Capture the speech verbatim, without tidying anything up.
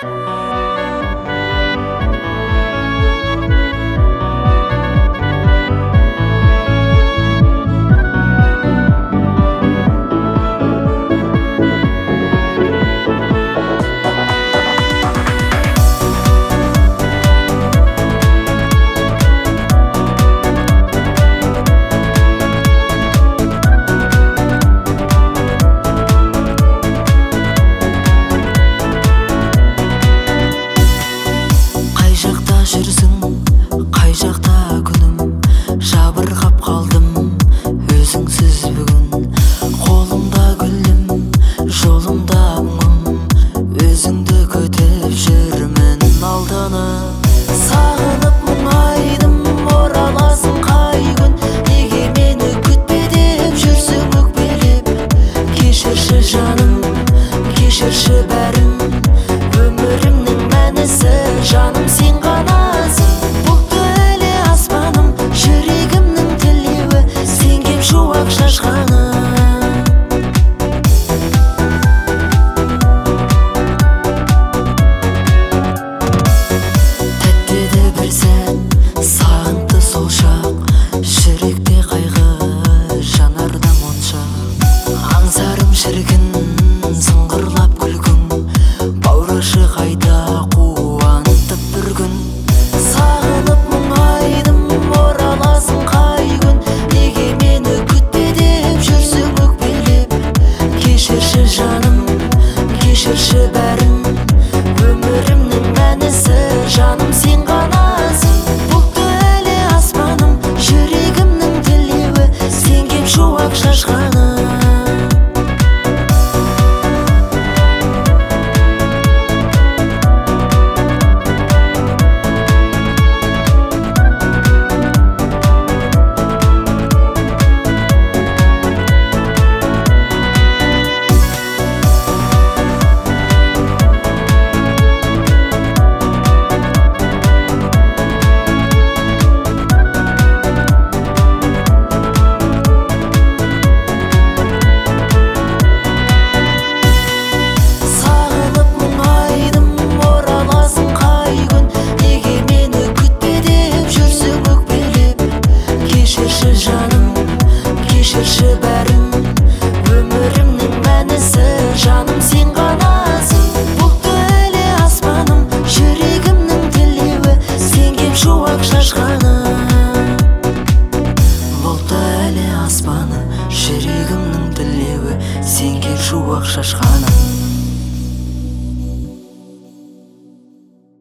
жүрсің қай жақта күнім, жабырқап қалдым өзіңсіз бүгін. Қолымда гүлім, жолымда мұңым, өзіңді күтіп жүрмін алданып. Сағынып мұңайдым, ораласың қай күн, неге мені күтпе деп жүрсің өкпелеп. Кешірші жаным, кешірші бәрін, өмірімнің мәнісі жаным сен ғанасың. Бұлтты әлі аспаным, жүрегімнің тілеуі, сен кеп шуақ шашқаны. Тәттеді бір сәт, сағынты сол шақ, жүректе қайғы жанарда моншақ. Аңсарым шіркін, сыңғырлап күлкің, баурышы қайда қуантып бір күн. Сағынып мұңайдым, ораласың қай күн, неге мені күтпе деп жүрсің өкпелеп. Кешірші жаным, кешірші бәрін,